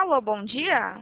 Alô, bom dia?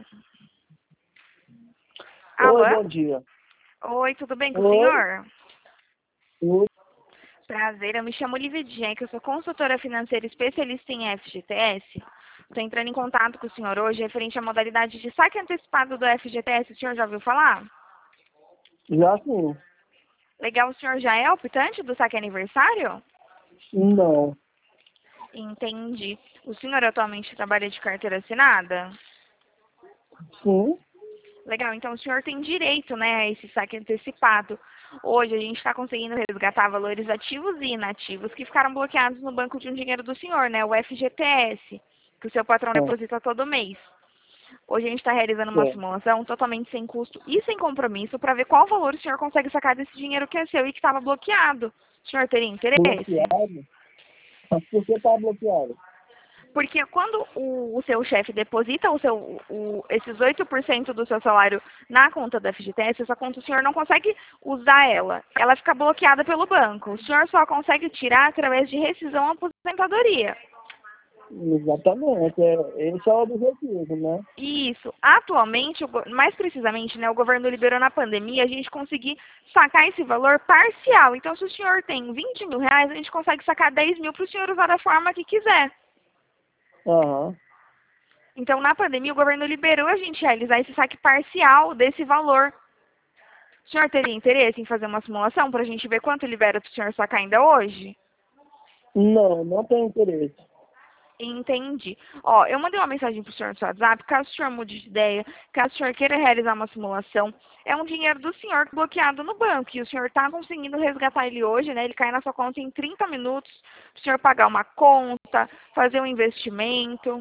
Oi, Alô? bom dia. Oi, tudo bem com o Oi, senhor? oi. Prazer, eu me chamo Olivia Dien, eu sou consultora financeira especialista em FGTS. Estou entrando em contato com o senhor hoje referente à modalidade de saque antecipado do FGTS. O senhor já ouviu falar? Já sim. Legal, o senhor já é optante do saque aniversário? Não. Entendi. O senhor atualmente trabalha de carteira assinada? Sim. Legal, então o senhor tem direito, né, a esse saque antecipado. Hoje a gente está conseguindo resgatar valores ativos e inativos que ficaram bloqueados no banco de um dinheiro do senhor, né, o FGTS, que o seu patrão Ah, deposita todo mês. Hoje a gente está realizando uma certo. simulação totalmente sem custo e sem compromisso para ver qual valor o senhor consegue sacar desse dinheiro que é seu e que estava bloqueado. O senhor teria interesse? Bloqueado? Mas por que tá bloqueado? Porque quando o seu chefe deposita esses 8% do seu salário na conta da FGTS, essa conta o senhor não consegue usar ela. Ela fica bloqueada pelo banco. O senhor só consegue tirar através de rescisão ou aposentadoria. Exatamente. Esse é o objetivo, né? Isso. Atualmente, mais precisamente, né, o governo liberou na pandemia a gente conseguir sacar esse valor parcial. Então, se o senhor tem 20 mil reais, a gente consegue sacar 10 mil para o senhor usar da forma que quiser. Aham. Então, na pandemia, o governo liberou a gente realizar esse saque parcial desse valor. O senhor teria interesse em fazer uma simulação para a gente ver quanto libera para o senhor sacar ainda hoje? Não, não tem interesse. Entendi. Ó, eu mandei uma mensagem para o senhor no seu WhatsApp, caso o senhor mude de ideia, caso o senhor queira realizar uma simulação, é um dinheiro do senhor bloqueado no banco e o senhor está conseguindo resgatar ele hoje, né? Ele cai na sua conta em 30 minutos, para o senhor pagar uma conta, fazer um investimento.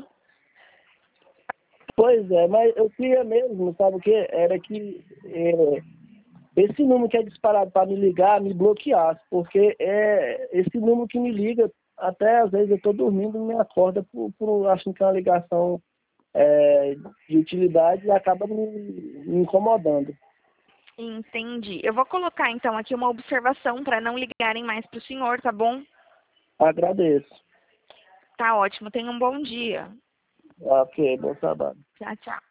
Pois é, mas eu queria mesmo, sabe o quê? Era que esse número que é disparado para me ligar, me bloqueasse, porque é esse número que me liga, até às vezes eu estou dormindo e me acorda por achando que é uma ligação é, de utilidade e acaba me incomodando. Entendi. Eu vou colocar então aqui uma observação para não ligarem mais para o senhor, tá bom? Agradeço. Tá ótimo. Tenha um bom dia. Ok, bom trabalho. Tchau, tchau.